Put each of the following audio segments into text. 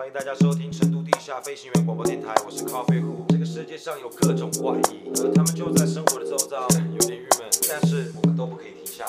欢迎大家收听成都地下飞行员广播电台，我是咖啡壶。这个世界上有各种怪异，而他们就在生活的周遭，有点郁闷，但是我们都不可以停下。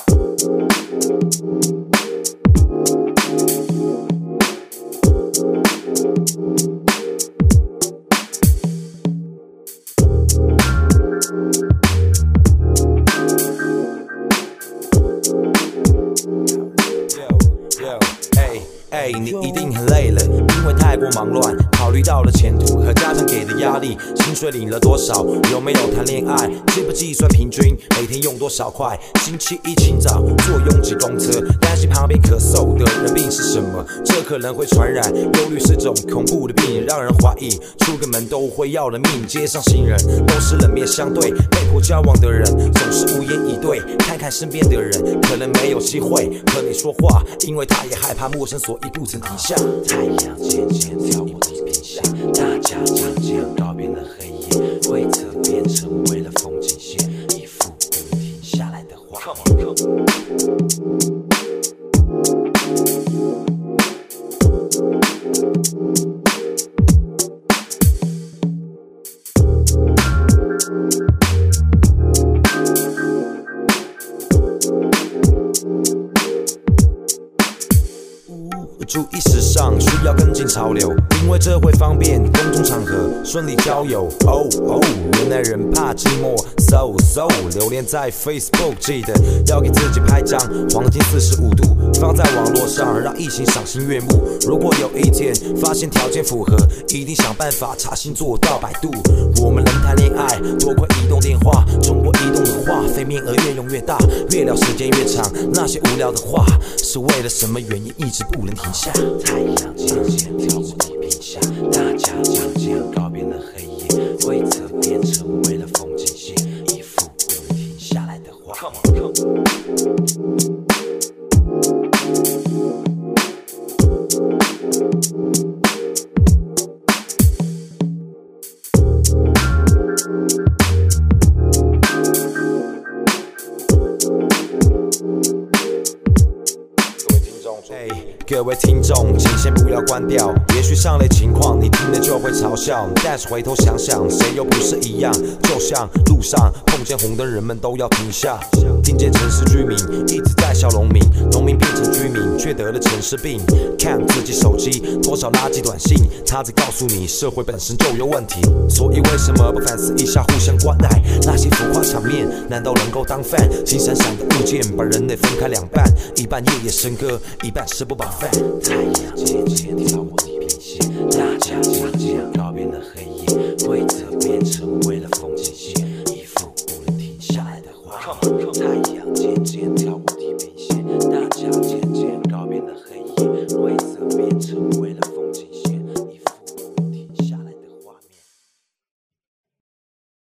你一定很累了，因为太过忙乱，考虑到了前途和家长给的压力，薪水领了多少，有没有谈恋爱，计不计算平均每天用多少块，星期一清早坐拥挤公车，担心旁边咳嗽的人病是什么，这可能会传染，忧虑是种恐怖的病，让人怀疑出个门都会要了命，街上行人都是冷面相对，被迫交往的人总是无言以对，看看身边的人可能没有机会和你说话，因为他也害怕陌生，所以不曾停下。太阳渐渐跳过地平线，大家渐渐告别了黑夜，规则变成为了风景线，一副不能停下来的话。注意时尚，需要跟进潮流，因为这会方便公众场合顺利交友。原来人怕寂寞 ，so 留恋在 Facebook， 记得要给自己拍张黄金45度，放在网络上，让异性赏心悦目。如果有一天发现条件符合，一定想办法查星座到百度。我们能谈恋爱，多亏移动电话，中国移动的话，飞面额越用越大，越聊时间越长，那些无聊的话，是为了什么原因一直不能停下？太阳渐渐跳过地平线，大家渐渐告别了黑夜，规则变成为了风景线，一副不能停下来的话。各位听众，请先不要关掉，也许上类情况你听了就会嘲笑，但是回头想想，谁又不是一样？就像路上碰见红灯，人们都要停下。听见城市居民一直在笑农民，农民变成居民却得了城市病。看自己手机多少垃圾短信，他在告诉你社会本身就有问题。所以为什么不反思一下互相关爱？那些浮夸场面难道能够当饭？金闪闪的物件把人类分开两半，一半夜夜笙歌，一半吃不饱饭。太阳渐渐跳过地平线，大家渐渐告别了黑夜，规则变成